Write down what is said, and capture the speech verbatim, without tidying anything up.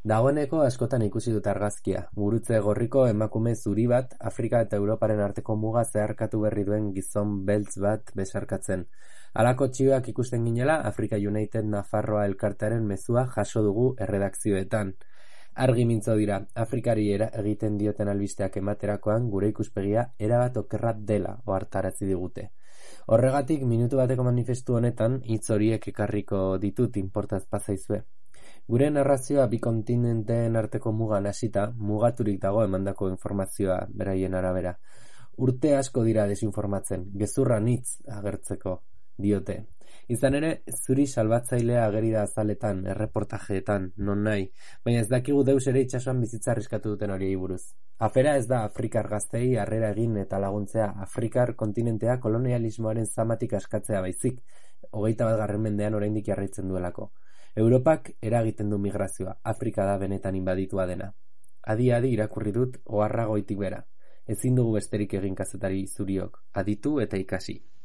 Dagoeneko askotan ikusi dut argazkia, gurutze gorriko emakume zuri bat Afrika eta Europaren arteko muga zeharkatu berri duen gizon beltz bat besarkatzen. Halako txioak ikusten ginela, Africa United Nafarroa elkartearen mezua jaso dugu erredakzioetan. Argi mintzo dira, Afrikari egiten dioten albisteak ematerakoan gure ikuspegia erabat okerrat dela ohartarazi digute. Horregatik, minutu bateko manifestu honetan, hitz horiek ekarriko ditut inportaz pazaizue. Gure narrazioa bi kontinenteen arteko mugan hasita, mugaturik dago emandako informazioa beraien arabera. Urte asko dira desinformatzen, gezurra nitz agertzeko diote. Izan ere, zuri salbatzailea ageri da azaletan, erreportajeetan, non nahi, baina ez dakigu deus ere itsasoan bizitza arriskatu duten horiei buruz. Afera ez da Afrikar gaztei harrera egin eta laguntzea Afrikar kontinentea kolonialismoaren zamatik askatzea baizik, hogeita bat garren mendean oraindik jarraitzen duelako. Europak eragiten du migrazioa, Afrika da benetan inbaditua dena. Adi-adi irakurri dut oharra goitik bera. Ezin dugu besterik egin kazetari zuriok, aditu eta ikasi.